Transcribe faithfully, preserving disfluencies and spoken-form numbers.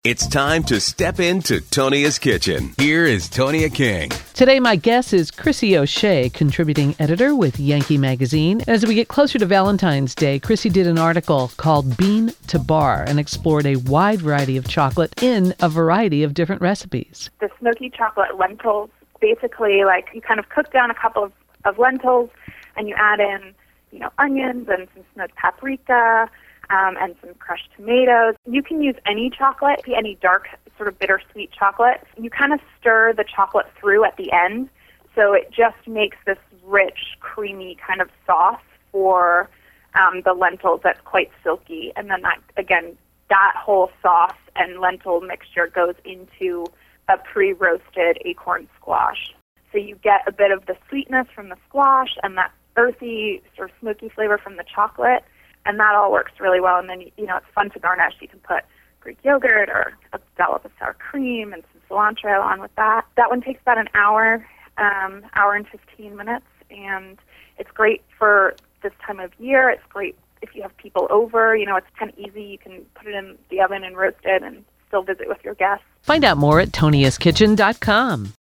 It's time to step into Tonia's kitchen. Here is Tonia King. Today, my guest is Chrissy O'Shea, contributing editor with Yankee Magazine. As we get closer to Valentine's Day, Chrissy did an article called Bean to Bar and explored a wide variety of chocolate in a variety of different recipes. The smoky chocolate lentils, basically, like you kind of cook down a couple of, of lentils and you add in, you know, onions and some smoked paprika, Um, and some crushed tomatoes. You can use any chocolate, any dark, sort of bittersweet chocolate. You kind of stir the chocolate through at the end, so it just makes this rich, creamy kind of sauce for um, the lentils that's quite silky. And then, that again, that whole sauce and lentil mixture goes into a pre-roasted acorn squash. So you get a bit of the sweetness from the squash and that earthy, sort of smoky flavor from the chocolate. And that all works really well. And then, you know, it's fun to garnish. You can put Greek yogurt or a dollop of sour cream and some cilantro on with that. That one takes about an hour, um, hour and fifteen minutes. And it's great for this time of year. It's great if you have people over. You know, it's kind of easy. You can put it in the oven and roast it and still visit with your guests. Find out more at tonias kitchen dot com.